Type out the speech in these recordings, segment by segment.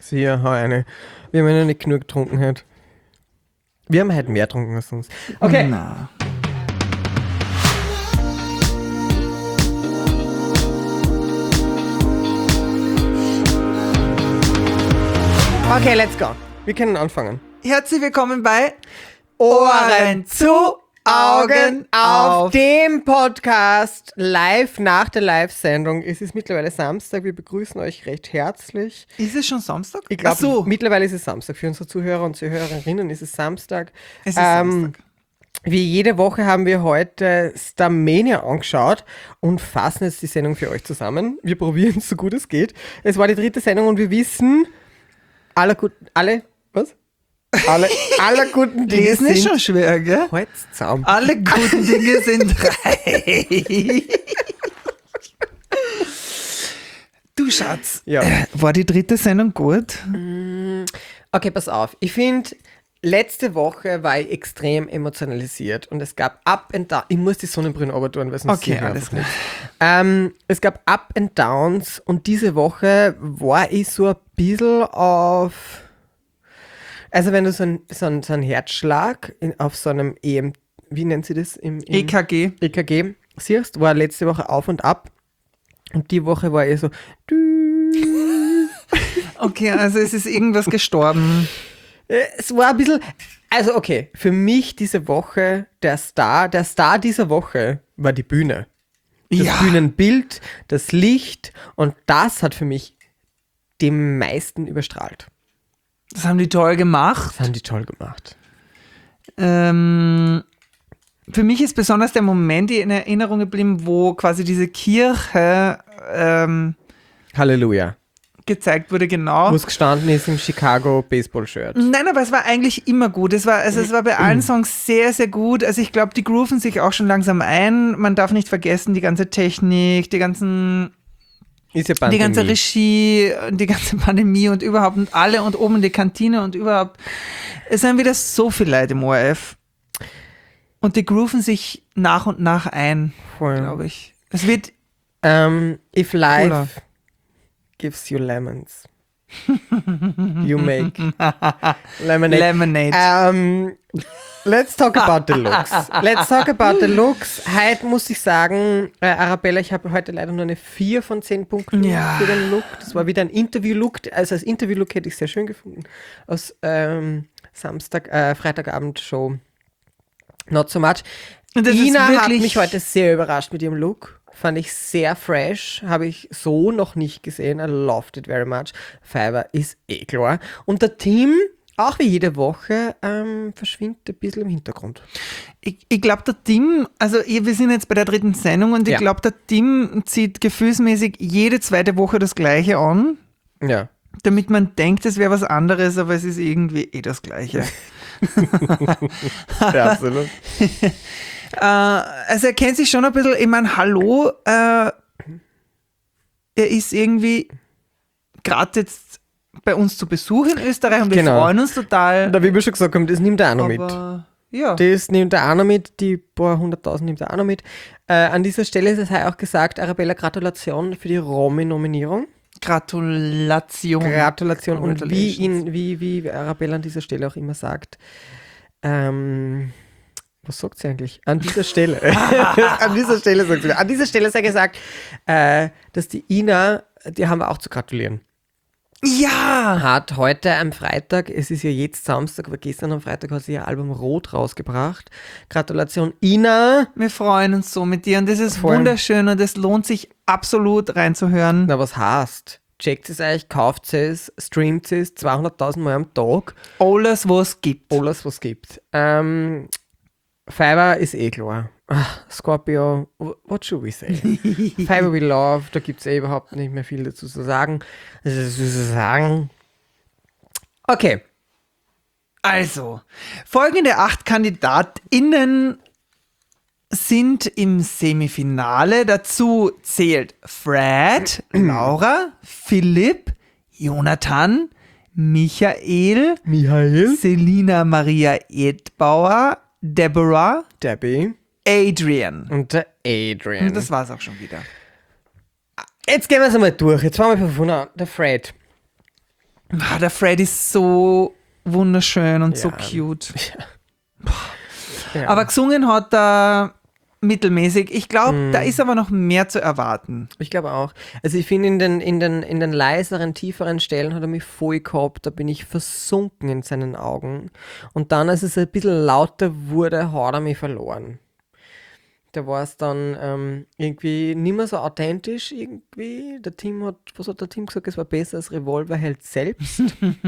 Sicher, hau eine. Wir haben ja noch nicht genug getrunken heute. Wir haben heute mehr getrunken als sonst. Okay. Na. Okay, let's go. Wir können anfangen. Herzlich willkommen bei Ohren zu, Augen auf dem Podcast live nach der Live-Sendung. Es ist mittlerweile Samstag. Wir begrüßen euch recht herzlich. Ist es schon Samstag? Ich glaube, Ach so. mittlerweile ist es Samstag. Für unsere Zuhörer und Zuhörerinnen ist es Samstag. Es ist Samstag. Wie jede Woche haben wir heute Starmania angeschaut und fassen jetzt die Sendung für euch zusammen. Wir probieren es so gut es geht. Es war die 3. Sendung und wir wissen, aller guten Dinge Lesen ist sind... schon schwer, gell? Halt's zusammen. Alle guten Dinge sind 3. Du Schatz, Ja. war die 3. Sendung gut? Okay, pass auf. Ich finde, letzte Woche war ich extrem emotionalisiert und es gab Up and Down. Ich muss die Sonnenbrille aber tun, weil sonst Okay, sehe ich alles einfach klar. nicht. Es gab Up and Downs und diese Woche war ich so ein bisschen auf... Also wenn du so einen Herzschlag auf so einem wie nennt sie das? Im EKG. EKG siehst, war letzte Woche auf und ab und die Woche war eher so... Okay, also es ist irgendwas gestorben. Es war ein bisschen, also okay, für mich diese Woche, der Star dieser Woche war die Bühne. Das Ja. Bühnenbild, das Licht und das hat für mich die meisten überstrahlt. Das haben die toll gemacht. Das haben die toll gemacht. Für mich ist besonders der Moment in Erinnerung geblieben, wo quasi diese Kirche Halleluja. gezeigt wurde, genau. Wo es gestanden ist im Chicago Baseball-Shirt. Nein, aber es war eigentlich immer gut. Es war bei allen Songs sehr, sehr gut. Also ich glaube, die grooven sich auch schon langsam ein. Man darf nicht vergessen, die ganze Technik, die ganze Regie, die ganze Pandemie und überhaupt und alle und oben die Kantine und überhaupt. Es sind wieder so viele Leute im ORF. Und die grooven sich nach und nach ein, glaube ich. Es wird If life cooler. gives you lemons, you make lemonade. Lemonade. Let's talk about the looks. Heute muss ich sagen, Arabella, ich habe heute leider nur eine 4 von 10 Punkten Ja. für den Look. Das war wieder ein Interview-Look. Also als Interview-Look hätte ich sehr schön gefunden. Aus Freitagabend-Show. Not so much. Und das Ina ist hat wirklich mich heute sehr überrascht mit ihrem Look. Fand ich sehr fresh. Habe ich so noch nicht gesehen. I loved it very much. Fiverr ist klar. Und der Tim, auch wie jede Woche, verschwindet ein bisschen im Hintergrund. Ich glaube, der Tim, also wir sind jetzt bei der 3. Sendung und ich Ja. glaube, der Tim zieht gefühlsmäßig jede zweite Woche das Gleiche an, Ja. damit man denkt, es wäre was anderes, aber es ist irgendwie das Gleiche. Ja, absolut. Also er kennt sich schon ein bisschen, ich meine, hallo, er ist irgendwie gerade jetzt bei uns zu Besuch in Österreich und wir Genau. freuen uns total. Da, wie wir schon gesagt haben, das nimmt er auch noch mit. Aber ja, Das nimmt er auch noch mit, die paar 100.000 nimmt er auch noch mit. An dieser Stelle ist es auch gesagt, Arabella, Gratulation für die Romy-Nominierung. Gratulation. Gratulation. Und Congratulations. wie Arabella an dieser Stelle auch immer sagt, was sagt sie eigentlich? An dieser Stelle. An dieser Stelle sagt sie. An dieser Stelle sei gesagt, dass die Ina, die haben wir auch zu gratulieren. Ja! Hat heute am Freitag, es ist ja jetzt Samstag, aber gestern am Freitag hat sie ihr Album Rot rausgebracht. Gratulation, Ina. Wir freuen uns so mit dir und das ist Voll. wunderschön und es lohnt sich absolut reinzuhören. Na, was heißt? Checkt es euch, kauft es, streamt es 200.000 Mal am Tag. Alles, was es gibt. Alles, was gibt. Fiverr ist klar. Scorpio, what should we say? Fiverr we love, da gibt es überhaupt nicht mehr viel dazu zu sagen. Okay. Also, folgende 8 KandidatInnen sind im Semifinale. Dazu zählt Fred, Laura, Philipp, Jonathan, Michael, Selina Maria Edbauer, Deborah, Debbie Adrian. und der Adrian. Und das war's auch schon wieder. Jetzt gehen wir es einmal durch. Jetzt fangen wir von vorne an. Der Fred. Der Fred ist so wunderschön und so Ja. cute. Ja. Aber gesungen hat er mittelmäßig. Ich glaube, da ist aber noch mehr zu erwarten. Ich glaube auch. Also ich finde, in den leiseren, tieferen Stellen hat er mich voll gehabt. Da bin ich versunken in seinen Augen. Und dann, als es ein bisschen lauter wurde, hat er mich verloren. Da war es dann irgendwie nicht mehr so authentisch irgendwie. Was hat der Tim gesagt? Es war besser als Revolverheld selbst.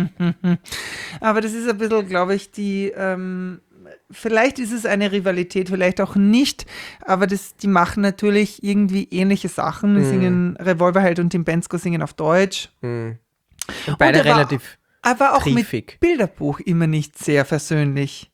Aber das ist ein bisschen, glaube ich, vielleicht ist es eine Rivalität, vielleicht auch nicht, aber die machen natürlich irgendwie ähnliche Sachen. Die singen Revolverheld und Tim Bendzko singen auf Deutsch. Und beide er war- relativ Aber auch triefig. mit Bilderbuch immer nicht sehr versöhnlich.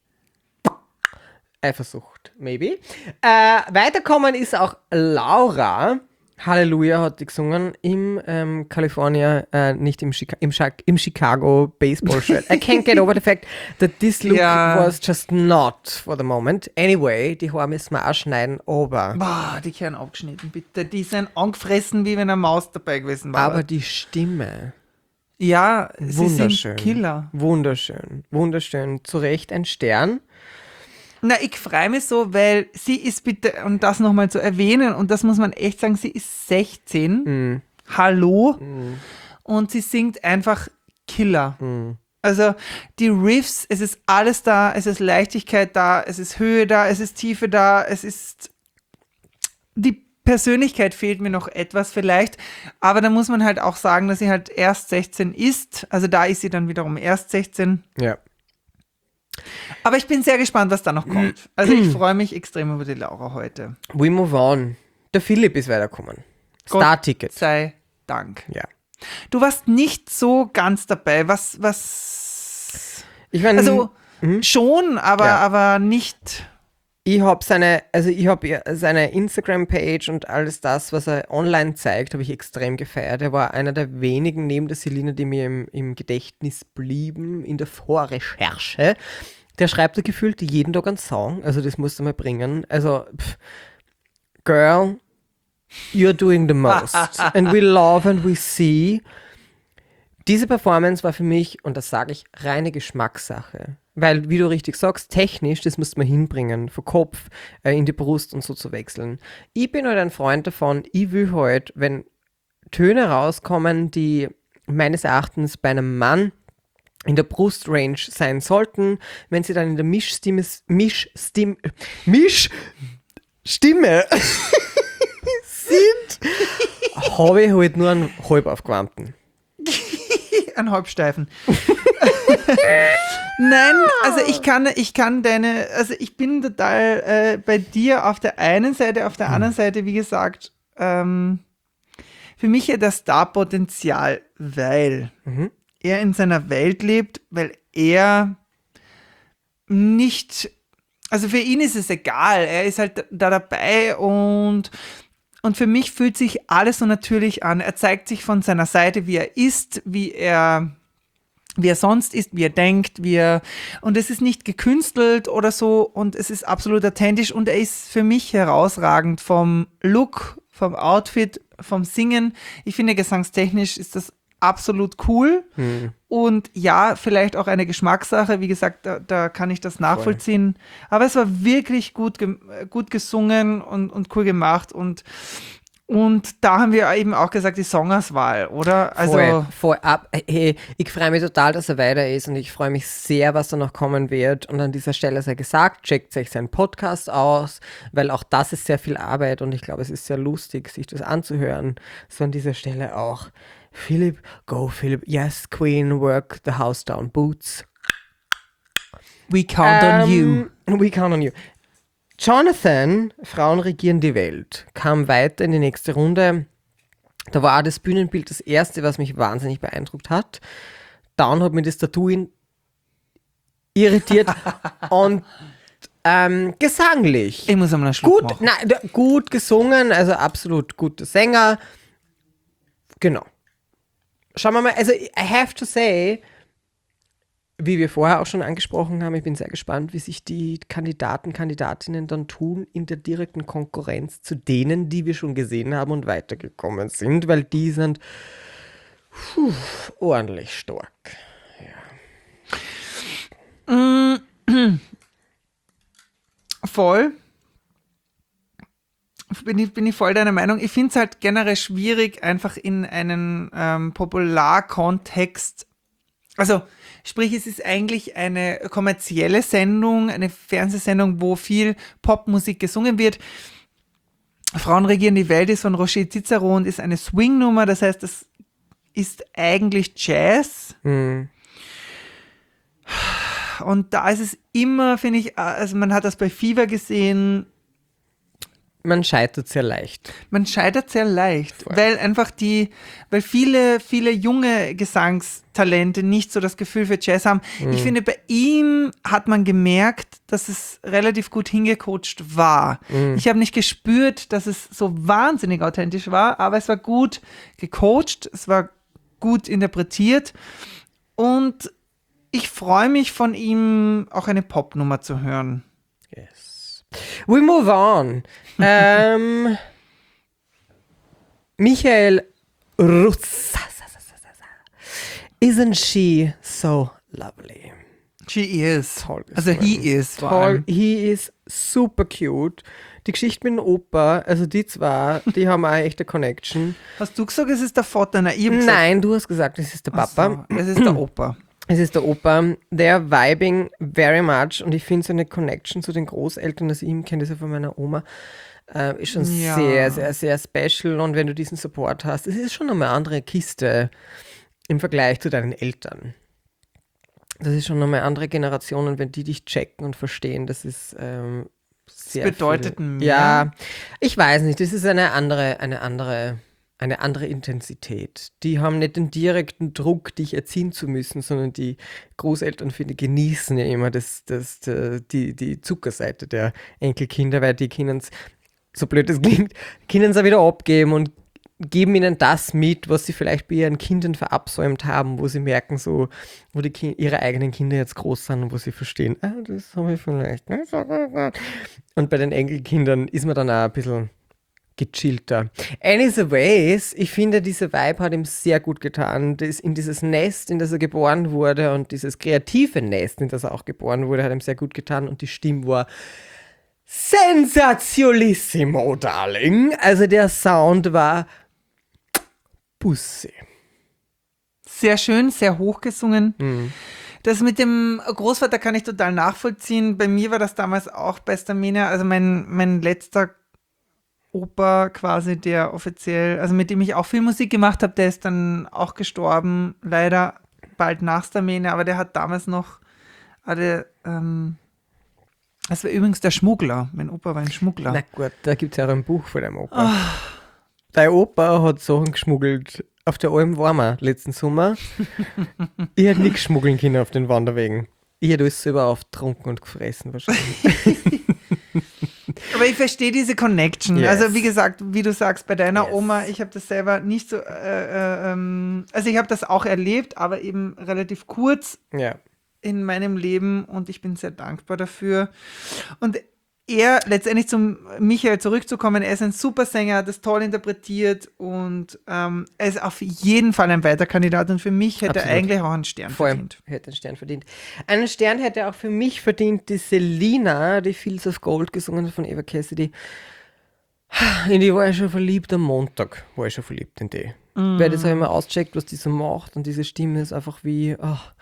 Eifersucht, maybe. Weiterkommen ist auch Laura. Halleluja hat die gesungen im California, nicht im Chicago Baseball Shirt. I can't get over the fact that this look was just not for the moment. Anyway, die Haare müssen wir auch schneiden, aber... Boah, die Kernen abgeschnitten, bitte. Die sind angefressen, wie wenn eine Maus dabei gewesen war. Aber die Stimme, ja, sie wunderschön. sind Killer. Wunderschön, wunderschön. Zu Recht ein Stern. Na, ich freue mich so, weil sie ist bitte, um das nochmal zu erwähnen, und das muss man echt sagen, sie ist 16. Hallo. Und sie singt einfach Killer. Also die Riffs, es ist alles da, es ist Leichtigkeit da, es ist Höhe da, es ist Tiefe da, es ist... Die Persönlichkeit fehlt mir noch etwas vielleicht, aber da muss man halt auch sagen, dass sie halt erst 16 ist. Also da ist sie dann wiederum erst 16. Ja. Aber ich bin sehr gespannt, was da noch kommt. Also ich freue mich extrem über die Laura heute. We move on. Der Philipp ist weitergekommen. Gott Star-Ticket. sei Dank. Ja. Du warst nicht so ganz dabei. Was Ich meine, also schon, aber, Ja. aber nicht. ich habe seine Instagram-Page und alles das, was er online zeigt, habe ich extrem gefeiert. Er war einer der wenigen neben der Selina, die mir im Gedächtnis blieben in der Vorrecherche. Der schreibt da gefühlt jeden Tag einen Song, also das musst du mal bringen. Also, Girl, you're doing the most. And we love and we see. Diese Performance war für mich, und das sage ich, reine Geschmackssache. Weil, wie du richtig sagst, technisch, das muss man hinbringen, vom Kopf in die Brust und so zu wechseln. Ich bin halt ein Freund davon, ich will halt, wenn Töne rauskommen, die meines Erachtens bei einem Mann in der Brustrange sein sollten, wenn sie dann in der Mischstimme sind, habe ich halt nur einen halb aufgewärmten. Ein Halbsteifen. Nein, also ich kann also ich bin total bei dir auf der einen Seite, auf der anderen Seite, wie gesagt, für mich ja das Star-Potenzial, weil er in seiner Welt lebt, weil er nicht, also für ihn ist es egal, er ist halt da dabei und für mich fühlt sich alles so natürlich an. Er zeigt sich von seiner Seite, wie er ist, wie er sonst ist, wie er denkt, und es ist nicht gekünstelt oder so und es ist absolut authentisch und er ist für mich herausragend vom Look, vom Outfit, vom Singen. Ich finde, gesangstechnisch ist das absolut cool und ja, vielleicht auch eine Geschmackssache. Wie gesagt, da kann ich das nachvollziehen. Aber es war wirklich gut gesungen und cool gemacht und da haben wir eben auch gesagt, die Songauswahl, oder? Also Voll ab. Hey, ich freue mich total, dass er weiter ist und ich freue mich sehr, was da noch kommen wird. Und an dieser Stelle sei gesagt, checkt euch seinen Podcast aus, weil auch das ist sehr viel Arbeit und ich glaube, es ist sehr lustig, sich das anzuhören. So an dieser Stelle auch. Philipp, go Philipp. Yes, Queen, work the house down. Boots. we count on you. We count on you. Jonathan, Frauen regieren die Welt, kam weiter in die nächste Runde. Da war das Bühnenbild das erste, was mich wahnsinnig beeindruckt hat. Dann hat mich das Tattoo irritiert und gesanglich. Ich muss einmal einen Schluck machen. Gut gesungen, also absolut guter Sänger. Genau. Schauen wir mal, also I have to say, wie wir vorher auch schon angesprochen haben, ich bin sehr gespannt, wie sich die Kandidatinnen dann tun in der direkten Konkurrenz zu denen, die wir schon gesehen haben und weitergekommen sind, weil die sind Ordentlich stark. Voll. Bin ich voll deiner Meinung. Ich finde es halt generell schwierig, einfach in einen Popularkontext. Also, sprich, es ist eigentlich eine kommerzielle Sendung, eine Fernsehsendung, wo viel Popmusik gesungen wird. Frauen regieren die Welt ist von Roger Cicero und ist eine Swing-Nummer. Das heißt, das ist eigentlich Jazz. Mhm. Und da ist es immer, finde ich, also man hat das bei Fever gesehen, Man scheitert sehr leicht. man scheitert sehr leicht, weil einfach weil viele junge Gesangstalente nicht so das Gefühl für Jazz haben. Ich finde, bei ihm hat man gemerkt, dass es relativ gut hingecoacht war. Ich habe nicht gespürt, dass es so wahnsinnig authentisch war, aber es war gut gecoacht, es war gut interpretiert und ich freue mich von ihm auch eine Popnummer zu hören. Yes. We move on. Michael Russ. Isn't she so lovely? She is. Toll Also he is. Vor allem. He is super cute. Die Geschichte mit dem Opa, also die zwei, die haben auch echt eine Connection. Hast du gesagt, es ist der Vater? Nein, ich hab gesagt, Nein, du hast gesagt, es ist der Papa. so, es ist der Opa. Es ist der Opa, der vibing very much und ich finde so eine Connection zu den Großeltern, also ich kenne das ja von meiner Oma, ist schon Ja. sehr, sehr, sehr special und wenn du diesen Support hast, es ist schon eine andere Kiste im Vergleich zu deinen Eltern. Das ist schon eine andere Generation und wenn die dich checken und verstehen, das ist sehr bedeutet viel. mehr. Ja, ich weiß nicht, das ist eine andere Intensität. Die haben nicht den direkten Druck, dich erziehen zu müssen, sondern die Großeltern, finde ich, genießen ja immer die Zuckerseite der Enkelkinder, weil die können es, so blöd es klingt, können es auch wieder abgeben und geben ihnen das mit, was sie vielleicht bei ihren Kindern verabsäumt haben, wo sie merken, so, wo ihre eigenen Kinder jetzt groß sind und wo sie verstehen, das habe ich vielleicht nicht so gut. Und bei den Enkelkindern ist man dann auch ein bisschen gechillter. Anyways, ich finde, diese Vibe hat ihm sehr gut getan. In dieses Nest, in das er geboren wurde und dieses kreative Nest, in das er auch geboren wurde, hat ihm sehr gut getan und die Stimme war sensationissimo, darling. Also der Sound war Busse. Sehr schön, sehr hoch gesungen. Das mit dem Großvater kann ich total nachvollziehen. Bei mir war das damals auch bei Stamina, also mein letzter Opa quasi, der offiziell, also mit dem ich auch viel Musik gemacht habe, der ist dann auch gestorben, leider bald nach Stamina, aber der hat damals noch das war übrigens der Schmuggler. Mein Opa war ein Schmuggler. Na gut, da gibt es ja auch ein Buch von deinem Opa. Dein Opa hat Sachen geschmuggelt. Auf der Alm waren wir letzten Sommer. Ich hätte nichts schmuggeln können auf den Wanderwegen. Ich hätte alles selber aufgetrunken und gefressen wahrscheinlich. Aber ich verstehe diese Connection. Yes. Also wie gesagt, wie du sagst, bei deiner Yes. Oma, ich habe das selber nicht so, also ich habe das auch erlebt, aber eben relativ kurz Ja. in meinem Leben und ich bin sehr dankbar dafür. Und er, letztendlich zum Michael zurückzukommen, er ist ein super Sänger, hat das toll interpretiert und er ist auf jeden Fall ein weiter Kandidat und für mich hätte er Absolut. eigentlich auch einen Stern Vor allem verdient. hätte einen Stern verdient. Einen Stern hätte auch für mich verdient die Selina, die Fields of Gold gesungen hat von Eva Cassidy. In die war ich schon verliebt am Montag. War ich schon verliebt in die. Weil das habe ich mal ausgecheckt, was die so macht und diese Stimme ist einfach wie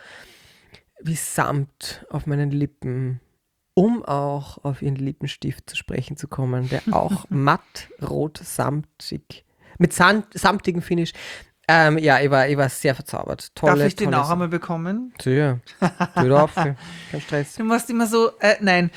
Samt auf meinen Lippen, um auch auf ihren Lippenstift zu sprechen zu kommen, der auch matt rot samtig, mit samtigem Finish. Ja, ich war sehr verzaubert. Tolle, Darf ich den tolle auch einmal bekommen? Sicher. Tu auf, kein Stress. Du machst immer so, nein.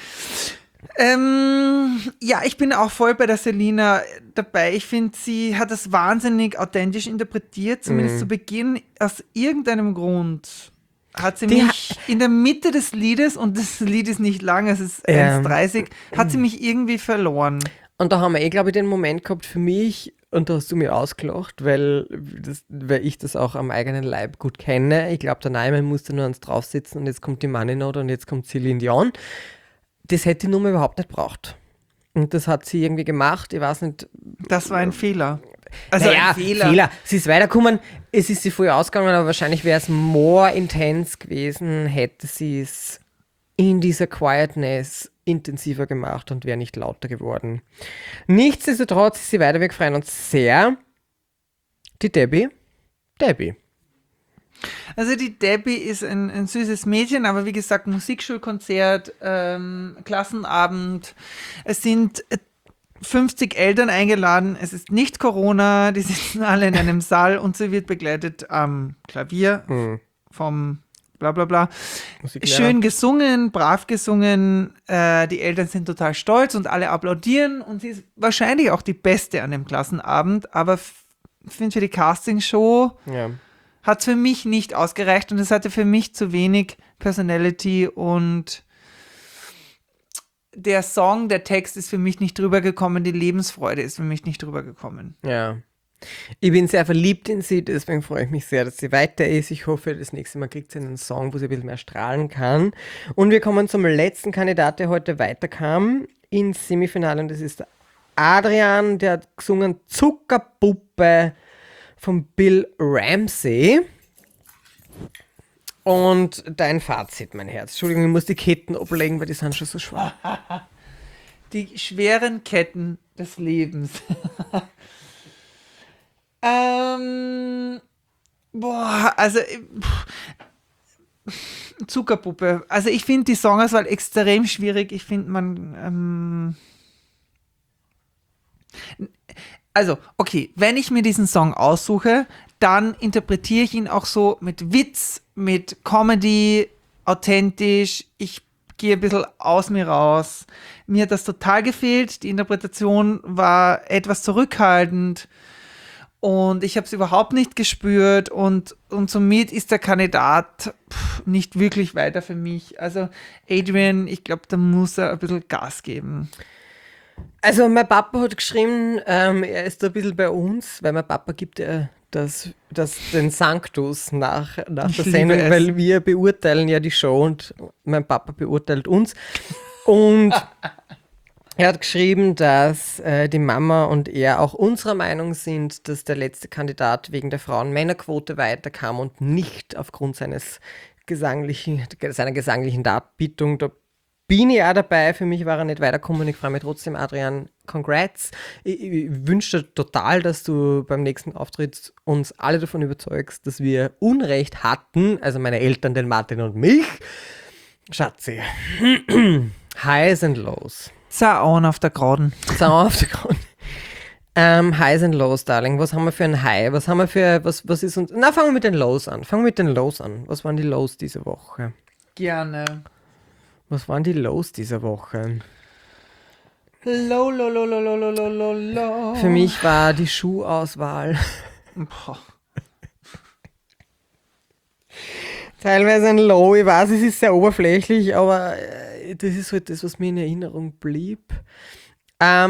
Ja, ich bin auch voll bei der Selina dabei. Ich finde, sie hat das wahnsinnig authentisch interpretiert, zumindest zu Beginn. Aus irgendeinem Grund hat sie mich in der Mitte des Liedes, und das Lied ist nicht lang, es ist 1,30, hat sie mich irgendwie verloren. Und da haben wir glaube ich, den Moment gehabt für mich, und da hast du mir ausgelacht, weil ich das auch am eigenen Leib gut kenne. Ich glaube, der Neumann musste nur eins draufsitzen und jetzt kommt die Money Note und jetzt kommt Celine Dion. Das hätte die Nummer überhaupt nicht braucht. Und das hat sie irgendwie gemacht, ich weiß nicht. Das war ein Fehler. Also ein Fehler. Sie ist weitergekommen, es ist sie früher ausgegangen, aber wahrscheinlich wäre es more intens gewesen, hätte sie es in dieser Quietness intensiver gemacht und wäre nicht lauter geworden. Nichtsdestotrotz ist sie weiter, wir freuen uns sehr. Die Debbie. Also die Debbie ist ein süßes Mädchen, aber wie gesagt, Musikschulkonzert, Klassenabend. Es sind 50 Eltern eingeladen, es ist nicht Corona, die sitzen alle in einem Saal und sie wird begleitet am Klavier vom bla bla bla. Schön gesungen, brav gesungen, die Eltern sind total stolz und alle applaudieren und sie ist wahrscheinlich auch die Beste an dem Klassenabend, aber ich finde für die Castingshow hat es für mich nicht ausgereicht und es hatte für mich zu wenig Personality und der Song, der Text ist für mich nicht drüber gekommen, die Lebensfreude ist für mich nicht drüber gekommen. Ja. Ich bin sehr verliebt in sie, deswegen freue ich mich sehr, dass sie weiter ist. Ich hoffe, das nächste Mal kriegt sie einen Song, wo sie ein bisschen mehr strahlen kann. Und wir kommen zum letzten Kandidat, der heute weiterkam ins Semifinale und das ist Adrian, der hat gesungen Zuckerpuppe von Bill Ramsey. Und dein Fazit, mein Herz. Entschuldigung, ich muss die Ketten ablegen, weil die sind schon so schwer. Die schweren Ketten des Lebens. Zuckerpuppe. Also ich finde die Songauswahl extrem schwierig. Ich finde okay, wenn ich mir diesen Song aussuche, dann interpretiere ich ihn auch so mit Witz, mit Comedy, authentisch. Ich gehe ein bisschen aus mir raus. Mir hat das total gefehlt. Die Interpretation war etwas zurückhaltend und ich habe es überhaupt nicht gespürt und somit ist der Kandidat nicht wirklich weiter für mich. Also Adrian, ich glaube, da muss er ein bisschen Gas geben. Also mein Papa hat geschrieben, er ist ein bisschen bei uns, weil mein Papa gibt ja den Sanctus nach der Sendung, weil wir beurteilen ja die Show und mein Papa beurteilt uns. Und er hat geschrieben, dass die Mama und er auch unserer Meinung sind, dass der letzte Kandidat wegen der Frauen-Männer-Quote weiterkam und nicht aufgrund seiner gesanglichen Darbietung. Da bin ich auch dabei, für mich war er nicht weitergekommen. Ich freue mich trotzdem, Adrian, congrats. Ich wünsche dir total, dass du beim nächsten Auftritt uns alle davon überzeugst, dass wir Unrecht hatten, also meine Eltern, den Martin und mich. Schatzi. Highs and Lows. Zaun auf der Geraden. Highs and Lows, Darling. Was haben wir für ein High? Was ist uns... Na, fangen wir mit den Lows an. Was waren die Lows diese Woche? Gerne. Was waren die Lows dieser Woche? Low. Für mich war die Schuhauswahl teilweise ein Low. Ich weiß, es ist sehr oberflächlich, aber das ist halt das, was mir in Erinnerung blieb. Ja.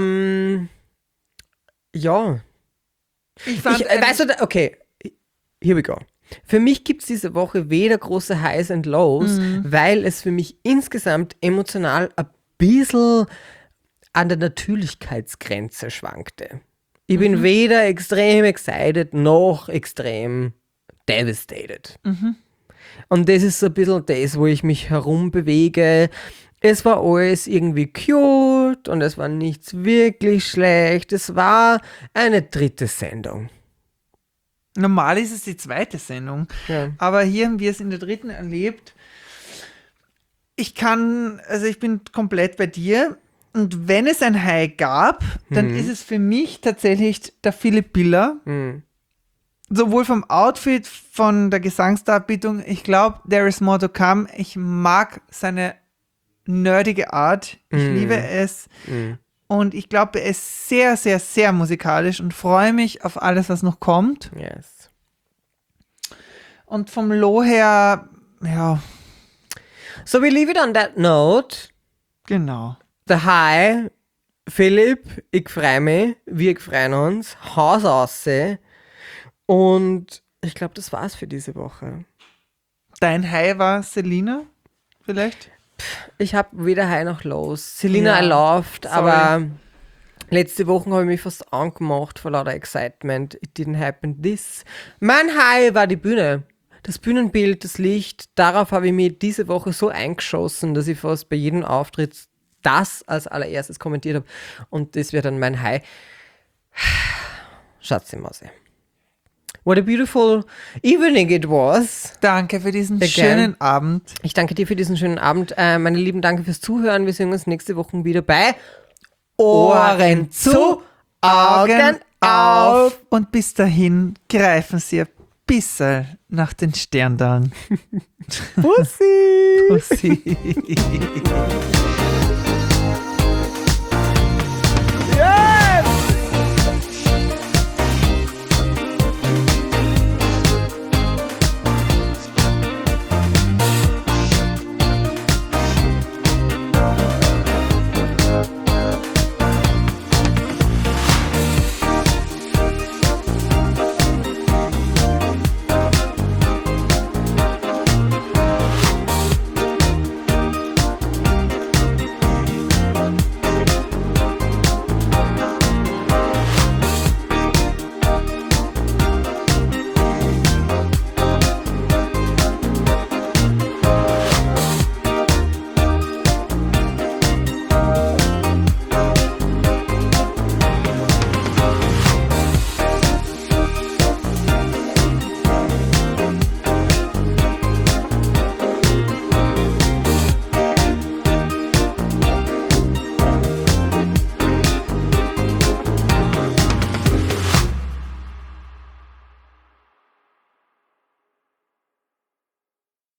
Okay, here we go. Für mich gibt es diese Woche weder große Highs and Lows, weil es für mich insgesamt emotional ein bisschen an der Natürlichkeitsgrenze schwankte. Ich bin weder extrem excited noch extrem devastated. Und das ist so ein bisschen das, wo ich mich herumbewege. Es war alles irgendwie cute und es war nichts wirklich schlecht. Es war eine dritte Sendung. Normal ist es die zweite Sendung, aber hier haben wir es in der dritten erlebt. Ich bin komplett bei dir und wenn es ein High gab, dann ist es für mich tatsächlich der Philipp Biller. Sowohl vom Outfit, von der Gesangsdarbietung, ich glaube, there is more to come. Ich mag seine nerdige Art, ich liebe es. Und ich glaube, er ist sehr, sehr, sehr musikalisch und freue mich auf alles, was noch kommt. Yes. Und vom Low her, ja. So we leave it on that note. Genau. The High, Philipp, ich freue mich, wir freuen uns, Haus aussehen. Und ich glaube, das war's für diese Woche. Dein High war Selina, vielleicht? Ich habe weder High noch Lows. Selina I loved, aber Letzte Woche habe ich mich fast angemacht vor lauter Excitement. It didn't happen this. Mein High war die Bühne. Das Bühnenbild, das Licht, darauf habe ich mich diese Woche so eingeschossen, dass ich fast bei jedem Auftritt das als allererstes kommentiert habe. Und das wäre dann mein High. Schatzimause. What a beautiful evening it was. Danke für diesen schönen Abend. Ich danke dir für diesen schönen Abend. Meine Lieben, danke fürs Zuhören. Wir sehen uns nächste Woche wieder bei Ohren zu, Augen auf. Und bis dahin greifen Sie ein bisschen nach den Sterndalen. Bussi. Bussi.